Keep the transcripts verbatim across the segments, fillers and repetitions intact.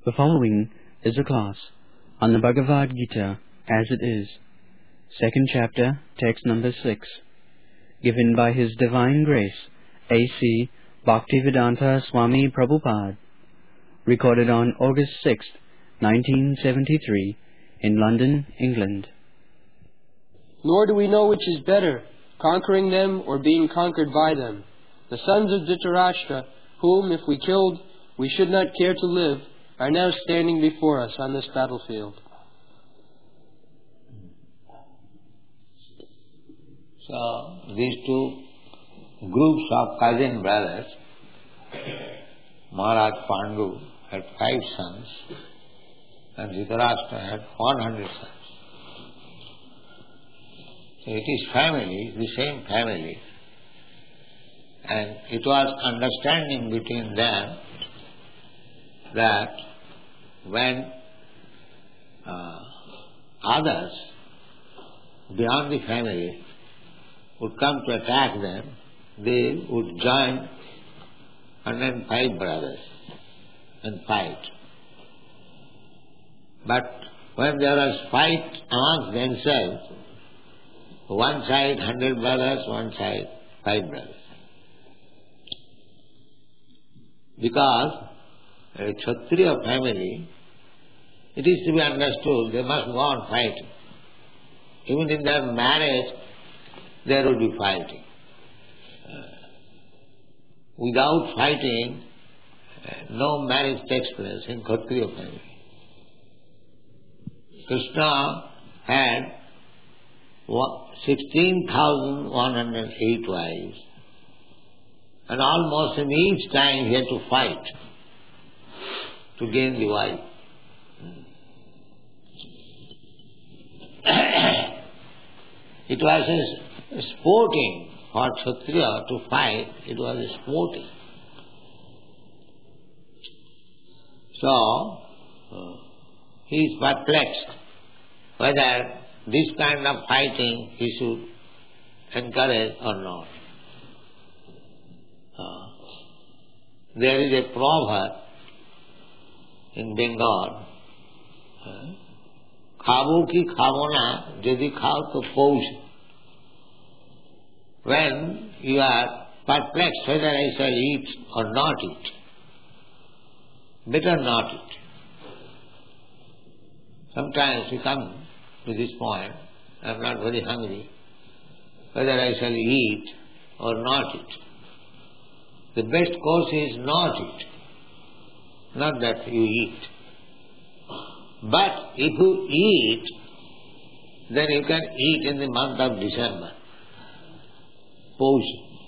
The following is a class on the Bhagavad Gita as it is, second chapter, text number six, given by His Divine Grace, A C Bhaktivedanta Swami Prabhupada, recorded on August sixth, nineteen seventy-three, in London, England. Nor do we know which is better, conquering them or being conquered by them. The sons of Dhritarashtra, whom, if we killed, we should not care to live, are now standing before us on this battlefield. So, these two groups of cousin brothers, Maharaj Pandu had five sons, and Dhritarashtra had one hundred sons. So it is family, the same family, and it was understanding between them that when uh, others beyond the family would come to attack them, they would join one hundred five brothers and fight. But when there was fight amongst themselves, one side hundred brothers, one side five brothers. Because a Kshatriya family, it is to be understood, they must go on fighting. Even in their marriage, there will be fighting. Uh, without fighting, uh, no marriage takes place in Kshatriya family. Krishna had sixteen thousand one hundred eight wives, and almost in each time he had to fight to gain the wife. It was a sporting for Kshatriya to fight, it was a sporting. So, uh, he is perplexed whether this kind of fighting he should encourage or not. Uh, there is a proverb in Bengal, "Khabo ki khabo na, jadi khao to pouch." When you are perplexed whether I shall eat or not eat, better not eat. Sometimes we come to this point, I am not very hungry, whether I shall eat or not eat. The best course is not eat, not that you eat. But if you eat, then you can eat in the month of December. Poush.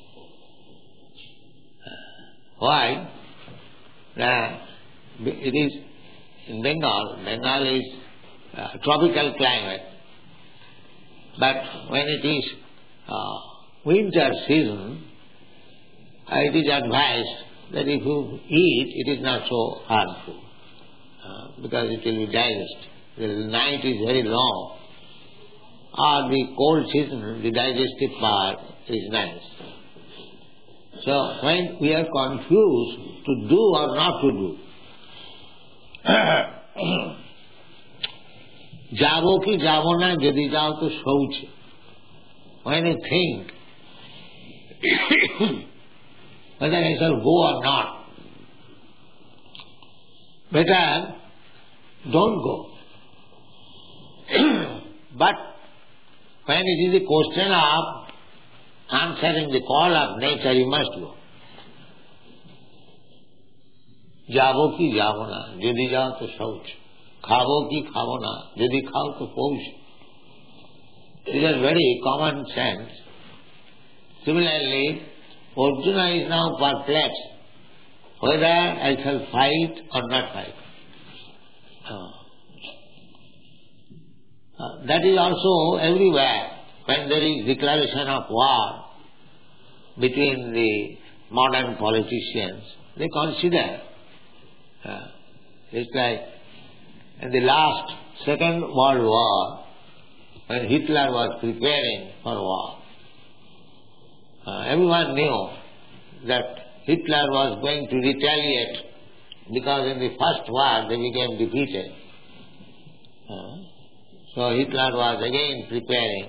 Why? Uh, it is in Bengal. Bengal is a tropical climate. But when it is uh, winter season, uh, it is advised that if you eat, it is not so harmful, uh, because it will be digested. The night is very long, or the cold season, the digestive part is nice. So when we are confused to do or not to do, jabo ki jabo na, jadi jao to shouch. When you think whether I shall go or not, better don't go. But when it is a question of answering the call of nature, you must go. Jabo ki jabo na, jadi jao to shouch. Khabo ki khabo na, jadi khao to pouch. It is very common sense. Similarly, Arjuna is now perplexed whether I shall fight or not fight. Uh, uh, that is also everywhere. When there is declaration of war between the modern politicians, they consider, uh, it's like in the last Second World War, when Hitler was preparing for war, uh, everyone knew that Hitler was going to retaliate because in the first war they became defeated. Uh, so Hitler was again preparing.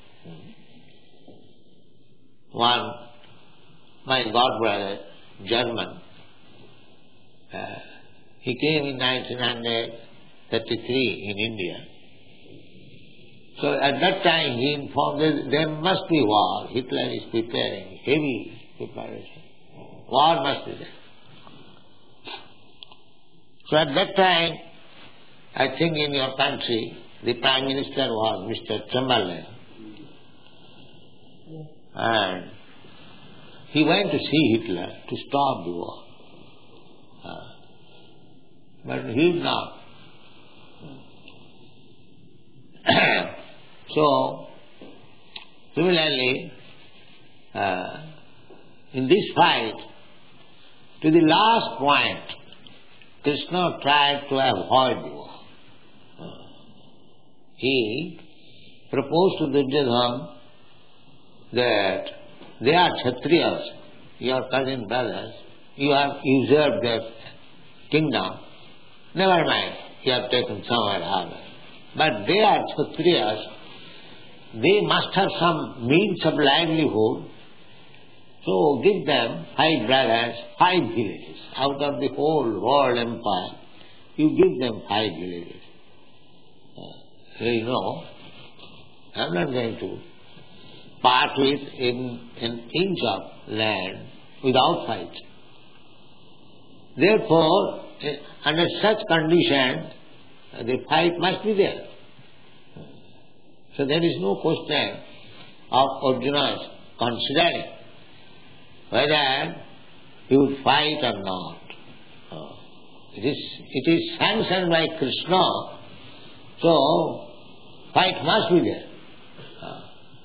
One, my god brother, German, uh, he came in nineteen thirty-three in India. So at that time he informed that there must be war. Hitler is preparing, heavy preparation. War must be there. So at that time, I think in your country, the Prime Minister was Mister Chamberlain. And he went to see Hitler to stop the war. Uh, but he did not. So, similarly, uh, in this fight, to the last point, Krishna tried to avoid the war. Uh, he proposed to Duryodhana that they are Kshatriyas, your cousin brothers, you have usurped their kingdom. Never mind, you have taken somewhere other. But they are Kshatriyas, they must have some means of livelihood. So give them five brothers, five villages. Out of the whole world empire, you give them five villages. Uh, you know, I am not going to part with in an inch of land without fight. Therefore, under such conditions, the fight must be there. So there is no question of Arjuna's considering whether he would fight or not. Uh, it is it is sanctioned by Krishna, so fight must be there. Uh,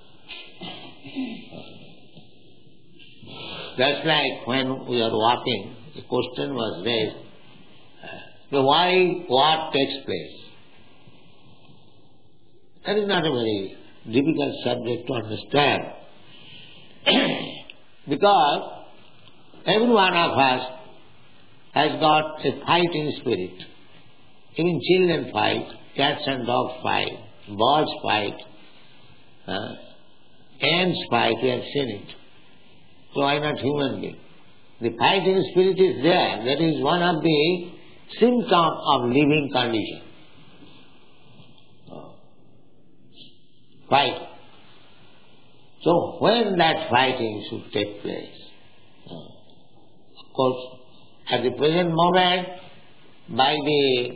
just like when we are walking, the question was raised, uh, why what takes place? That is not a very difficult subject to understand. Because every one of us has got a fighting spirit. Even children fight, cats and dogs fight, birds fight, uh, ants fight, we have seen it. So why not human being? The fighting spirit is there. That is one of the symptoms of living condition. Fight. So when that fighting should take place, uh, of course, at the present moment, by the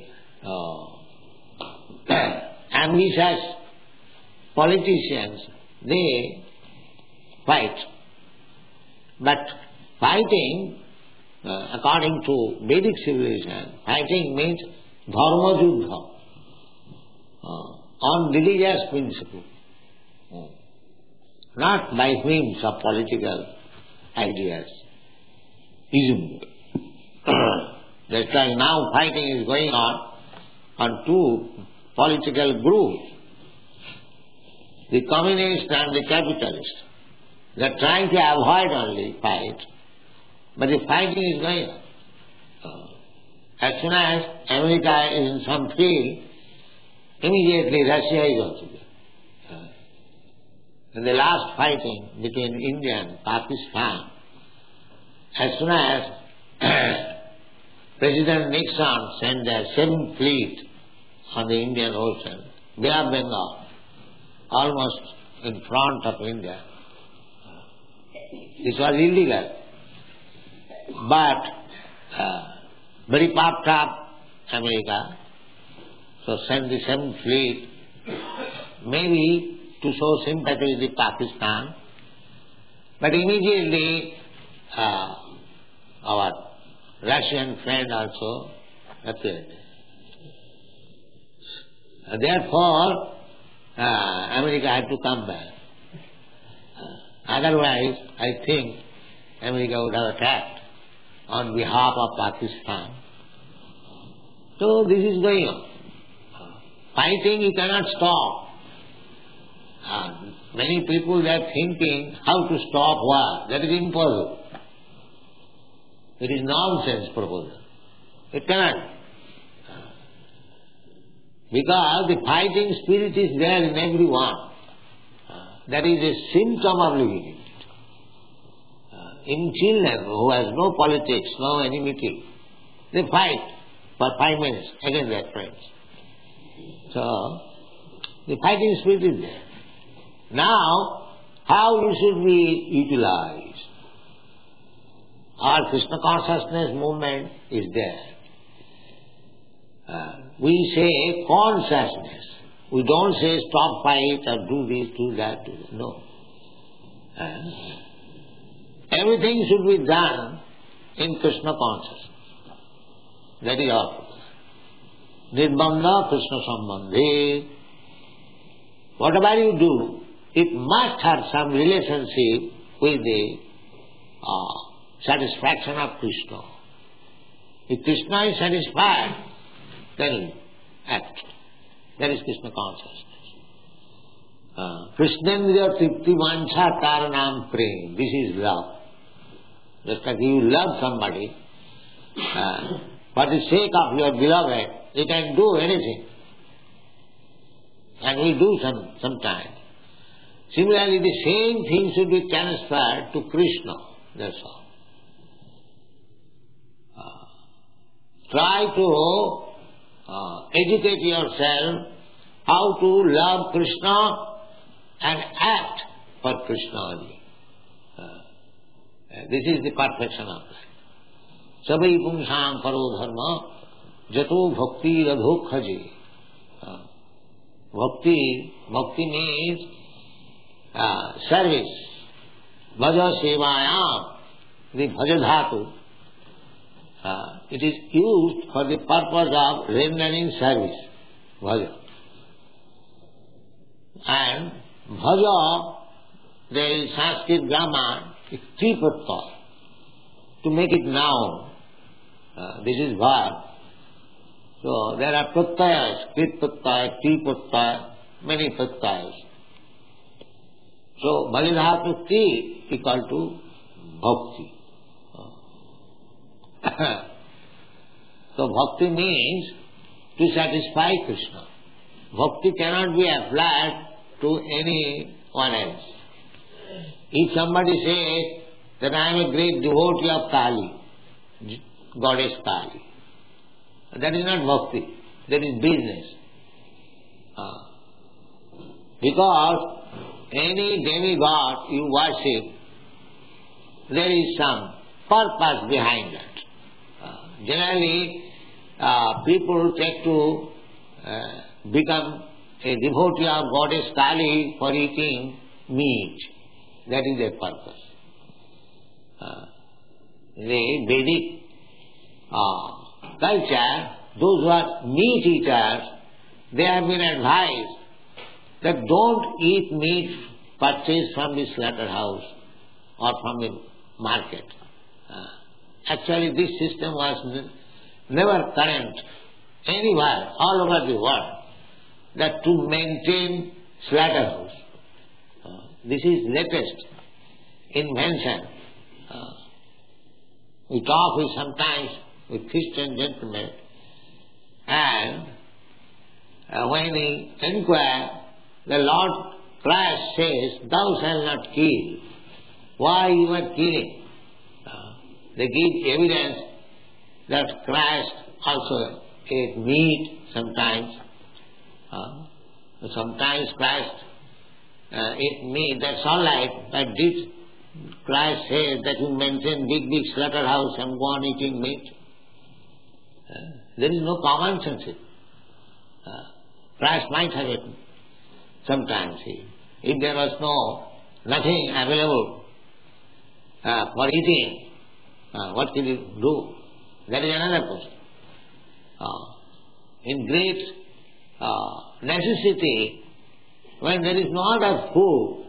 uh, ambitious politicians, they fight. But fighting, uh, according to Vedic civilization, fighting means dharma juddha, uh, on religious principle. Uh, not by means of political ideas. Ism. That's why now fighting is going on on two political groups, the communists and the capitalists. They are trying to avoid only fight, but the fighting is going on. As soon as America is in some field, immediately Russia is also there. In the last fighting between India and Pakistan, as soon as President Nixon sent their seventh fleet on the Indian Ocean, Bay of Bengal, almost in front of India, this was illegal. But uh, very puffed up America, so sent the seventh fleet, maybe to show sympathy with Pakistan. But immediately uh, our Russian friend also appeared. Uh, therefore, uh, America had to come back. Uh, otherwise, I think America would have attacked on behalf of Pakistan. So this is going on. Fighting you cannot stop. Uh, many people are thinking how to stop war. That is impossible. It is nonsense proposal. It cannot. Because the fighting spirit is there in everyone. That is a symptom of living it. In children who has no politics, no enmity, they fight for five minutes against their friends. So, the fighting spirit is there. Now, how you should be utilized? Our Krishna consciousness movement is there. Uh, we say consciousness. We don't say stop fight or do this, do that, do that. No. Uh, everything should be done in Krishna consciousness. That is our purpose. Nirbandha Krishna Sambandhe. Whatever you do, it must have some relationship with the uh, satisfaction of Krishna. If Krishna is satisfied, then act. That is Krishna consciousness. Krishnendriya tripti vancha karanam prem. This is love. Just like you love somebody, uh, for the sake of your beloved, you can do anything. And we do some sometimes. Similarly, the same thing should be transferred to Krishna. That's all. Uh, try to uh, educate yourself how to love Krishna and act for Krishna only. Uh, this is the perfection of life. Sabai pumsam paro dharma jato bhakti radho khaje. Uh, bhakti, bhakti means uh, service. Bhaja sevayam, the bhaja dhatu. Uh, it is used for the purpose of rendering service. Bhaja. And bhaja, there is Sanskrit grammar, is tripratyaya. To make it noun, uh, this is verb. So there are pratyayas, krit pratyaya, tri pratyaya, many pratyayas. So bhajadhatu ti equal to bhakti. So bhakti means to satisfy Krishna. Bhakti cannot be applied to anyone else. If somebody says that I am a great devotee of Kali, goddess Kali, that is not bhakti, that is business. Uh, because any demigod you worship, there is some purpose behind that. Uh, generally, uh, people take to uh, become a devotee of goddess Kali for eating meat. That is their purpose. Uh, the Vedic uh, culture, those who are meat eaters, they have been advised that don't eat meat purchased from the slaughterhouse or from the market. Uh, actually, this system was n- never current anywhere, all over the world, that to maintain slaughterhouse. Uh, this is latest invention. Uh, we talk with sometimes with Christian gentlemen, and uh, when we inquire, the Lord Christ says, "Thou shalt not kill." Why you are killing? Uh, they give evidence that Christ also ate meat sometimes. Uh, sometimes Christ uh, ate meat. That's all right. But did Christ say that you maintain big, big slaughterhouse and go on eating meat? Uh, there is no common sense. Uh, Christ might have eaten sometimes. If there was no nothing available uh, for eating, uh, what can you do? That is another question. Uh, in great uh, necessity, when there is no other food,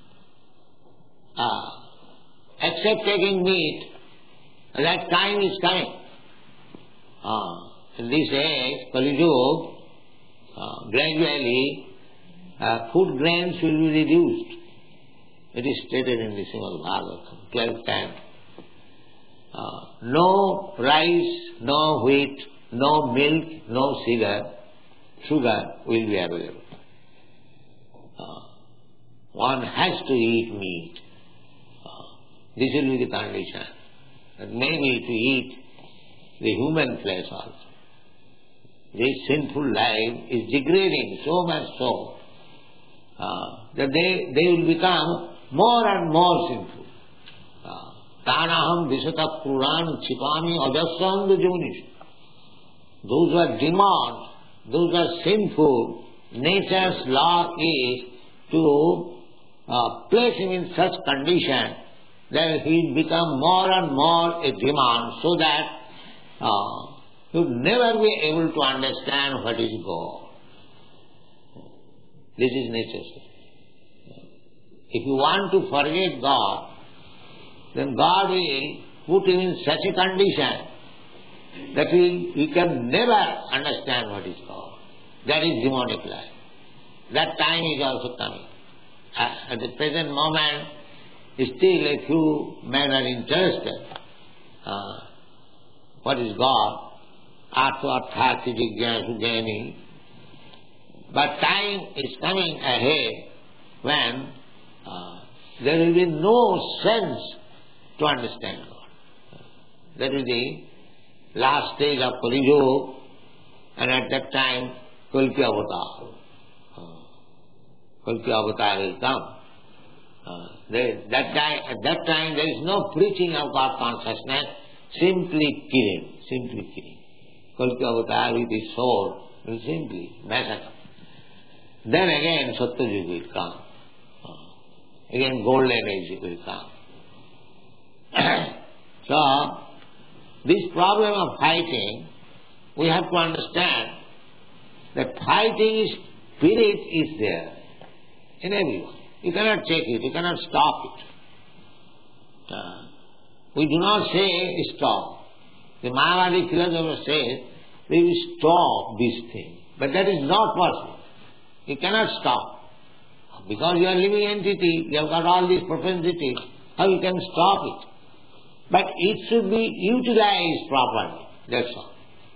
uh, except taking meat, that time is coming. Uh, in this age, Kali Yuga, uh, gradually uh, food grains will be reduced. It is stated in the Srimad Bhagavatam, twelfth canto. Uh, uh, no rice, no wheat, no milk, no sugar, sugar will be available. Uh, one has to eat meat. Uh, this will be the condition. And maybe to eat the human flesh also. This sinful life is degrading so much so uh, that they, they will become more and more sinful. Tanaham visata puran chipami ajasanga jonish. Those who are demand, those who are sinful, nature's law is to uh, place him in such condition that he will become more and more a demand, so that uh, he will never be able to understand what is God. This is nature's law. If you want to forget God, then God will put him in such a condition that he, he can never understand what is God. That is demonic life. That time is also coming. At the present moment, still a few men are interested. Uh, what is God? Artha arthati jigyasu jnani. But time is coming ahead when uh, there will be no sense to understand God. That is the last stage of Kali Yuga, and at that time Kalki Avatar. Uh, Kalki Avatar will come. Uh, there, that time, at that time there is no preaching of God consciousness, simply killing, simply killing. Kalki Avatar with his sword will simply massacre. Then again Satyayuga will come. Uh, again Golden Age will come. So, this problem of fighting, we have to understand that fighting spirit is there in everyone. You cannot check it, you cannot stop it. Uh, we do not say stop. The Mayavadi philosopher says we will stop this thing. But that is not possible. You cannot stop. Because you are a living entity, you have got all these propensities, how you can stop it? But it should be utilized properly, that's all.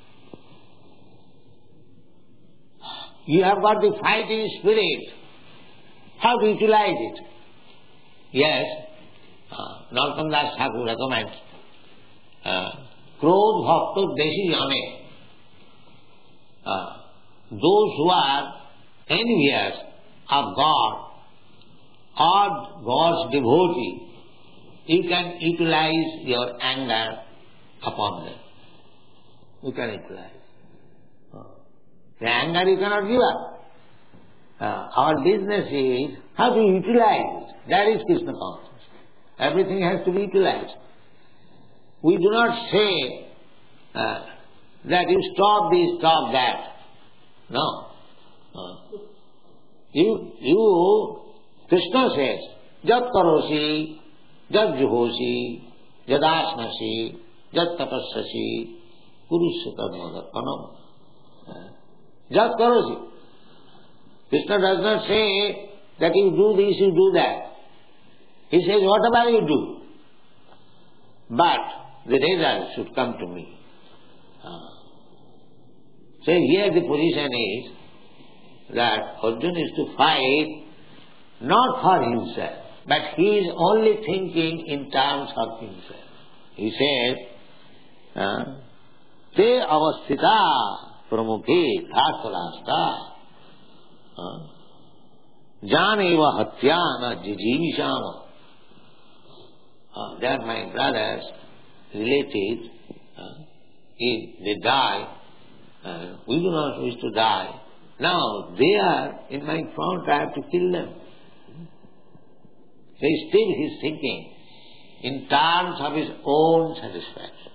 You have got the fighting spirit, how to utilize it? Yes, uh, Narottam Das Thakur recommends, uh, Krodh Bhakta Deshi Jane, uh, those who are envious of God or God's devotee, you can utilize your anger upon them. You can utilize. The anger you cannot give up. Uh, our business is how to utilize it. That is Krishna consciousness. Everything has to be utilized. We do not say uh, that you stop this, stop that. No. Uh, you, you, Krishna says, Jat karosi, Jat juhosi, Jadasnasi, Jat tapassasi, Kurusyatarmadarpanam. Jat karosi. Krishna does not say that you do this, you do that. He says, whatever you do, but the result should come to me. Uh, so here the position is that Arjuna is to fight not for himself, but he is only thinking in terms of himself. He says, Te avasthita pramukhe dhartarashta janeva hatyana jijivishama. They are my brothers, relatives. Uh, if they die, uh, we do not wish to die. Now they are in my front, I have to kill them. So still he is thinking in terms of his own satisfaction.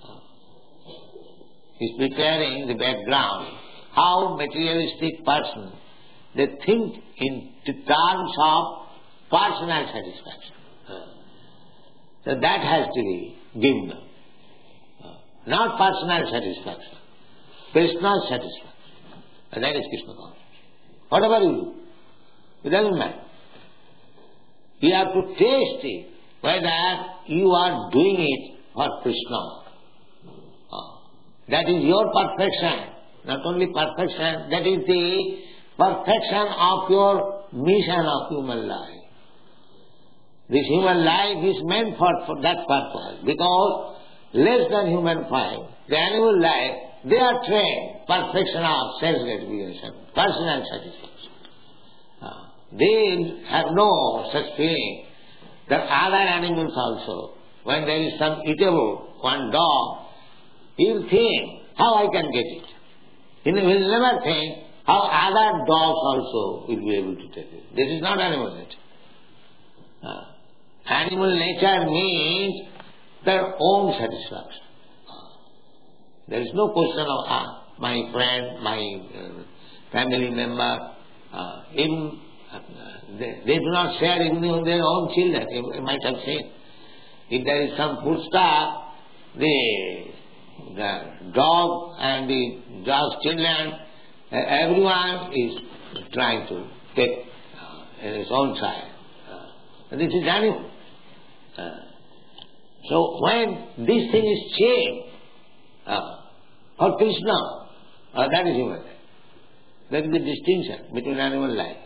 He is preparing the background. How materialistic person, they think in terms of personal satisfaction. So that has to be given them. Not personal satisfaction. Krishna's satisfaction. And that is Krishna consciousness. Whatever you do, it doesn't matter. You have to taste it, whether you are doing it for Krishna. Uh, that is your perfection. Not only perfection, that is the perfection of your mission of human life. This human life is meant for, for that purpose, because less than human form, the animal life, they are trained perfection of sense gratification, personal satisfaction. Uh, they have no such feeling that other animals also, when there is some eatable, one dog, he will think how I can get it. He will never think how other dogs also will be able to take it. This is not animal nature. Uh, animal nature means their own satisfaction. There is no question of ah, my friend, my uh, family member, uh, even uh, they, they do not share even with their own children. You, you might have seen. If there is some food stuff, the, the dog and the dog's children, uh, everyone is trying to take uh, his own side. Uh, this is animal. Uh, so when this thing is changed, uh, for Krishna, uh, that is human life. That is the distinction between animal life.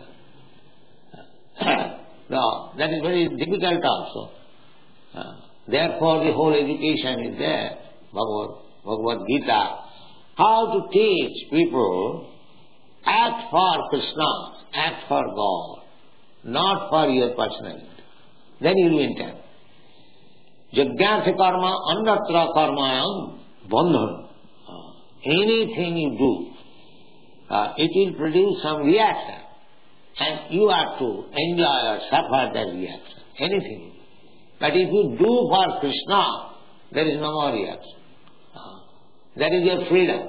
No, that is very difficult also. Uh, therefore the whole education is there, Bhagavad, Bhagavad Gita, how to teach people act for Krishna, act for God, not for your personality. Then you will intend. Jagyartha karma annatra karmayam bandhan. Uh, anything you do, uh, it will produce some reaction. And you are to enjoy or suffer that reaction. Anything. But if you do for Krishna, there is no more reaction. Uh, that is your freedom.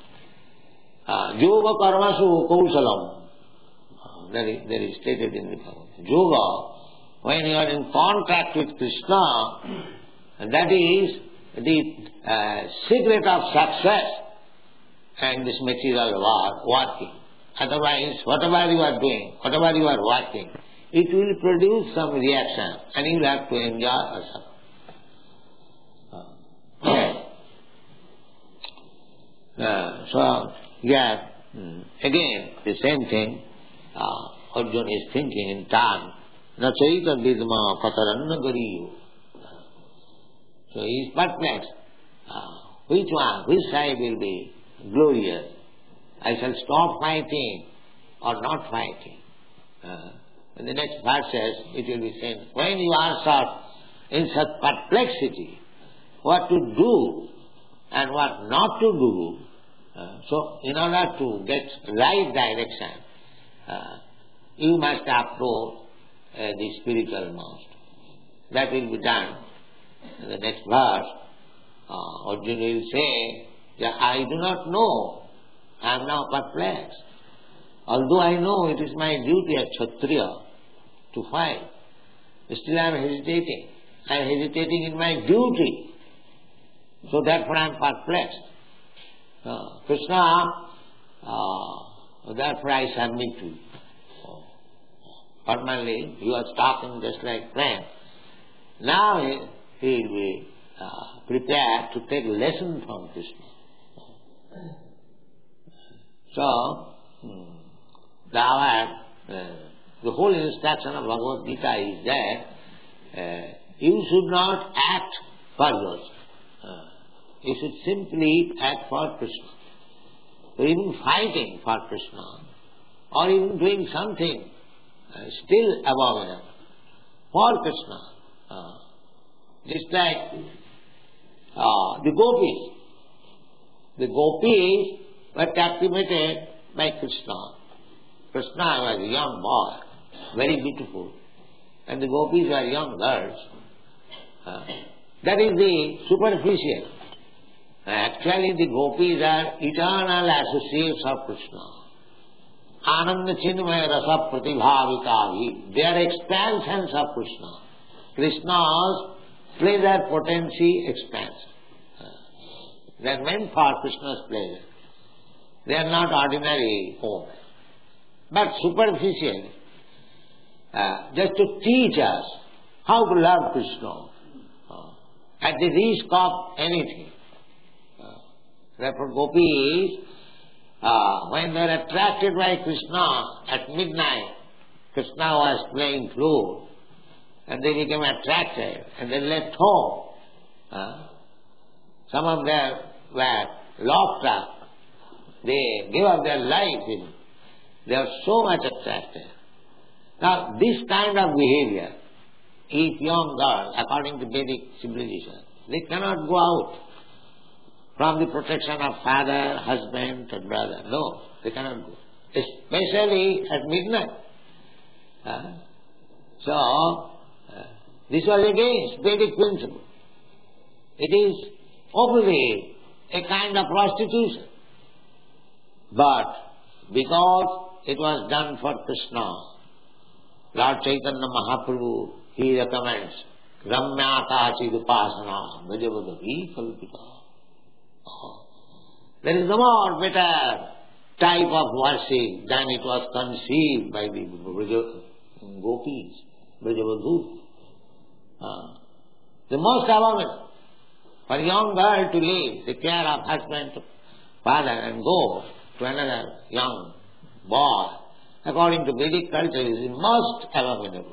Yoga karmasu kausalam. Uh, that is, that is stated in the Bhagavad. Yoga, when you are in contact with Krishna, that is the uh, secret of success and this material war, working. Otherwise, whatever you are doing, whatever you are working, it will produce some reaction and you will have to enjoy or suffer. Uh, so, yeah, again, the same thing, uh, Arjuna is thinking in time, na chaita vidma kataranna gariyo. So he is perplexed. Uh, which one, which side will be glorious? I shall stop fighting or not fighting. Uh, in the next verse says, it will be said, when you are such, in such perplexity, what to do and what not to do, uh, so in order to get right direction, uh, you must approach uh, the spiritual master. That will be done. In the next verse, uh, Arjuna will say, yeah, I do not know. I am now perplexed. Although I know it is my duty as Kshatriya to fight, still I am hesitating. I am hesitating in my duty. So therefore I am perplexed. Uh, Krishna, uh, therefore I submit to you. Formerly he was talking just like friend. Now he, he will be uh, prepared to take lesson from Krishna. So, the, uh, the whole instruction of Bhagavad Gita is that uh, you should not act for yourself. Uh, you should simply act for Krishna. So even fighting for Krishna, or even doing something uh, still abominable for Krishna. Uh, just like uh, the gopis. The gopis were captivated by Krishna. Krishna was a young boy, very beautiful, and the gopis were young girls. Uh, that is the superficial. Actually, the gopis are eternal associates of Krishna. Ananda Chinmaya Rasa Pratibhavitavi. They are expansions of Krishna. Krishna's pleasure potency expands. They are meant for Krishna's pleasure. They are not ordinary folk. But superficial, uh, just to teach us how to love Krishna. Uh, at the risk of anything. Uh, therefore gopis, uh, when they were attracted by Krishna at midnight, Krishna was playing flute, and they became attracted, and they left home. Uh, some of them were locked up. They gave up their life. In, they are so much attracted. Now, this kind of behavior, if young girls, according to Vedic civilization, they cannot go out from the protection of father, husband, or brother. No, they cannot go. Especially at midnight. Uh, so, uh, this was against Vedic principle. It is obviously a kind of prostitution. But because it was done for Krishna, Lord Chaitanya Mahaprabhu, he recommends Ramyakachid Upasana Bhajavadavi Kalpita. There is no more better type of worship than it was conceived by the Braja, gopis, Brajavadhu. Uh, the most abominable for a young girl to leave the care of husband, father, and go to another young boy, according to Vedic culture, is the most abominable.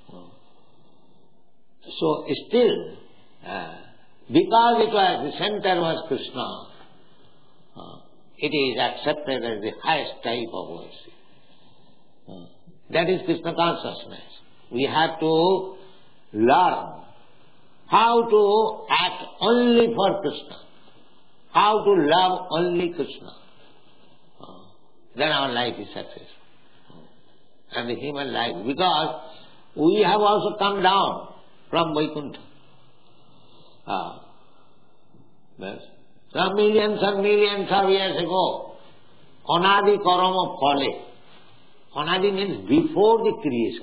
So still, uh, because it was, the center was Krishna, uh, it is accepted as the highest type of worship. Uh, that is Krishna consciousness. We have to learn how to act only for Krishna, how to love only Krishna. Uh, then our life is successful. Uh, and the human life, because we have also come down from Vaikuntha. Uh, yes. Some millions and millions of years ago, Anadi Karama Phale. Anadi means before the creation.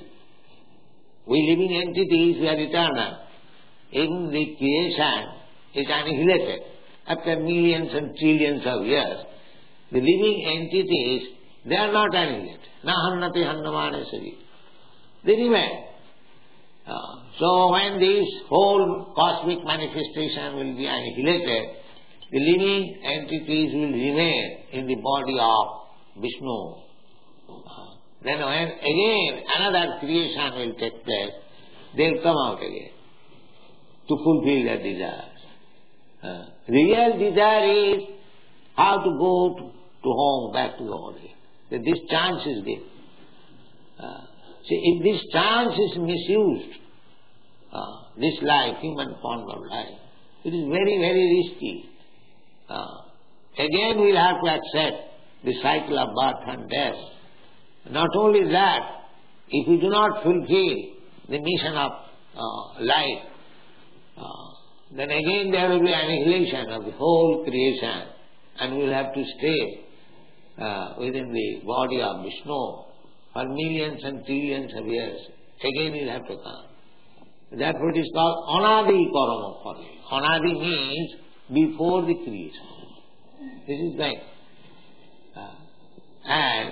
We living entities, we are eternal. In the creation is annihilated. After millions and trillions of years, the living entities, they are not annihilated. Na hannati hannamane sari. They remain. Uh, so when this whole cosmic manifestation will be annihilated, the living entities will remain in the body of Vishnu. Uh, then when again another creation will take place, they will come out again to fulfill their desires. Uh, real desire is how to go to, to home, back to the body. That this chance is there. Uh, see, if this chance is misused, uh, this life, human form of life, it is very, very risky. Uh, again we'll have to accept the cycle of birth and death. Not only that, if we do not fulfill the mission of uh, life, uh, then again there will be annihilation of the whole creation, and we'll have to stay uh, within the body of Vishnu for millions and trillions of years. Again we'll have to come. Therefore it is called Anadi Karama Phale. Anadi means before the creation. This is like, uh, and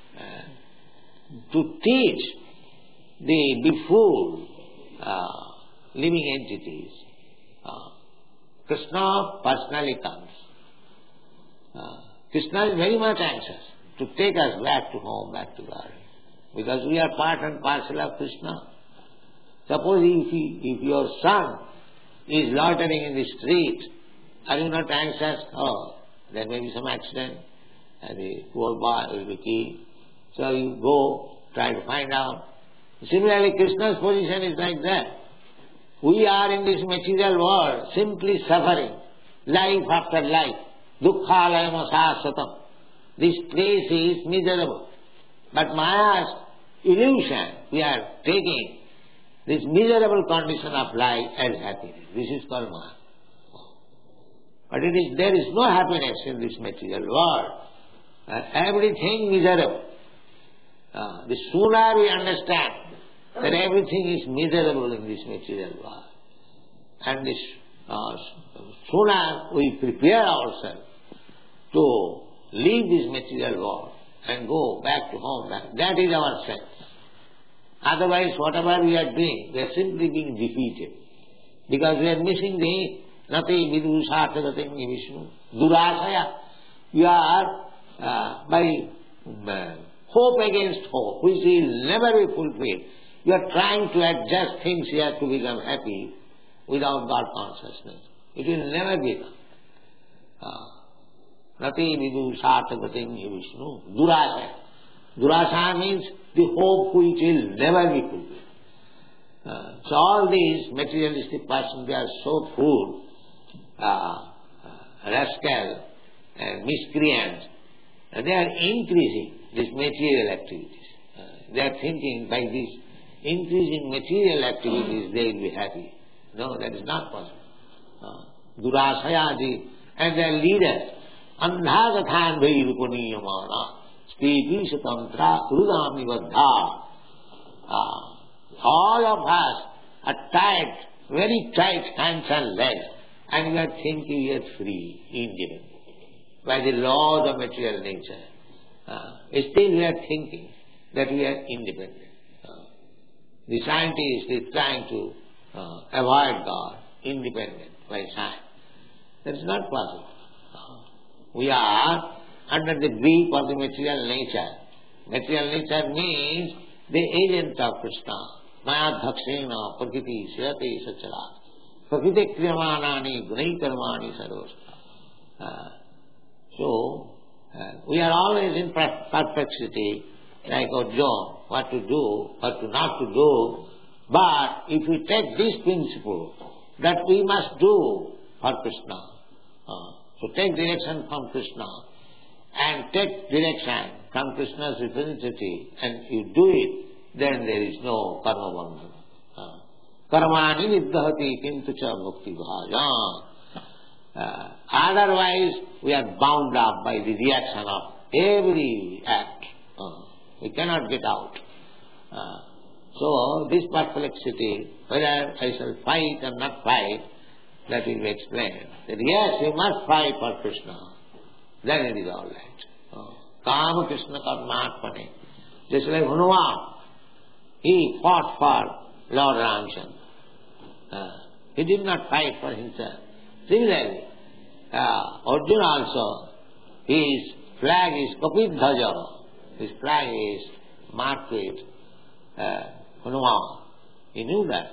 uh, to teach the before uh, living entities, uh, Krishna personally comes. Uh, Krishna is very much anxious to take us back to home, back to God, because we are part and parcel of Krishna. Suppose if, he, if your son is loitering in the street, are you not anxious? Oh, there may be some accident, and the poor boy will be killed. So you go, try to find out. Similarly, Krishna's position is like that. We are in this material world simply suffering, life after life. Dukkhalayam sasatam. This place is miserable. But Maya's illusion, we are taking this miserable condition of life as happiness. This is called Maya. But it is, there is no happiness in this material world. Uh, everything miserable. Uh, the sooner we understand that everything is miserable in this material world, and this, uh, sooner we prepare ourselves to leave this material world and go back to home, that, that is our sense. Otherwise, whatever we are doing, we are simply being defeated. Because we are missing the Nati Vidu Satagatim Vishnu. Durasaya. You are uh, by uh, hope against hope, which will never be fulfilled. You are trying to adjust things here to become happy without God consciousness. It will never be done. Nati Vidu Satagatim Vishnu. Durasaya. Durasaya means the hope which will never be fulfilled. Uh, so all these materialistic persons, they are so full, uh, uh, rascal and miscreants, and they are increasing these material activities. Uh, they are thinking by these increasing material activities they will be happy. No, that is not possible. Uh, Durasayadi and their leaders, Andhagathan Vairupaniya Spepi Satantra Rudami Vadha. All of us are tight, very tight hands and legs, and we are thinking we are free, independent, by the laws of material nature. Uh, still we are thinking that we are independent. Uh, the scientist is trying to uh, avoid God, independent by science. That is not possible. Uh, we are under the grip of the material nature. Material nature means the agent of Krishna. Maya dhakshena prakriti sirate sachara. Prakriti kriyamanani gunai karmani sarvasta. So, uh, we are always in perplexity, like Arjuna, what to do, what to not to do. But if we take this principle, that we must do for Krishna, uh, so take direction from Krishna, and take direction from Krishna's representative, and you do it, then there is no karma bandhana. Karmani viddhati kintu cha mukti bhaja. Uh, otherwise, we are bound up by the reaction of every act. Uh, we cannot get out. Uh, so, this perplexity, whether I shall fight or not fight, that will be explained. That yes, you must fight for Krishna. Then it is all right. Uh, Kama Krishna Karmatmane. Just like Hanuman. He fought for Lord Ramchandra. Uh, he did not fight for himself. Similarly, uh, Arjuna also, his flag is Kapidhaja. His flag is marked with uh, Hanuman. He knew that.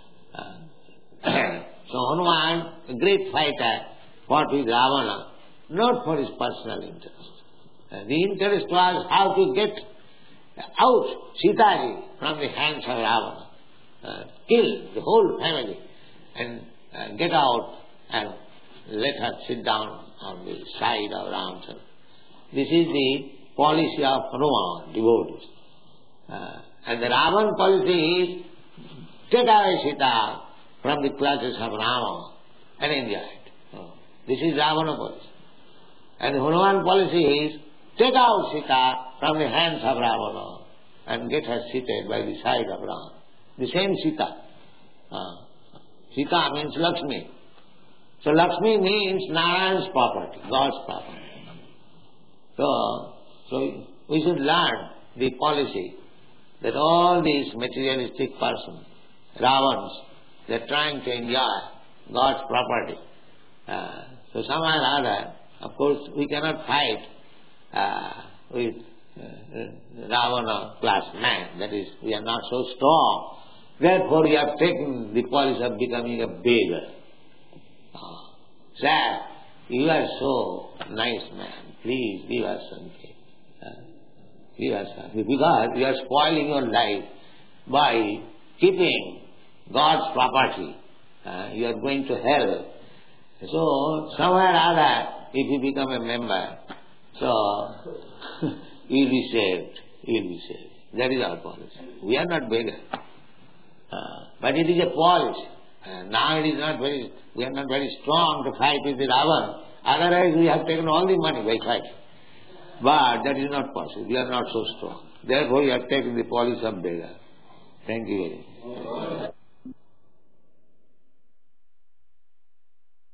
Uh, so Hanuman, a great fighter, fought with Ravana, not for his personal interest. Uh, the interest was how to get out Sitaji from the hands of Ravana, uh, kill the whole family, and uh, get out and let her sit down on the side of Ramchandra. This is the policy of Hanuman, devotees. Uh, and the Ravan policy is take away Sita from the clutches of Rama and enjoy it. Uh, this is Ravana policy. And the Hanuman policy is take out Sita from the hands of Ravana and get her seated by the side of Rama. The same Sita. Uh, Sita means Lakshmi. So Lakshmi means Narayan's property, God's property. So, so we should learn the policy that all these materialistic persons, Ravans, they are trying to enjoy God's property. Uh, so somehow or other, of course, we cannot fight uh, with uh, Ravana class man. That is, we are not so strong. Therefore, we have taken the policy of becoming a beggar. Uh, Sir, you are so nice man. Please give us something. Uh, give us something. Because you are spoiling your life by keeping God's property. Uh, you are going to hell. So, somewhere or other, if you become a member, so you will be saved. You will be saved. That is our policy. We are not beggars. Uh, but it is a policy. Uh, now it is not very, we are not very strong to fight with the Ravan. Otherwise we have taken all the money by fighting. But that is not possible. We are not so strong. Therefore we have taken the policy of beggar. Thank you very much.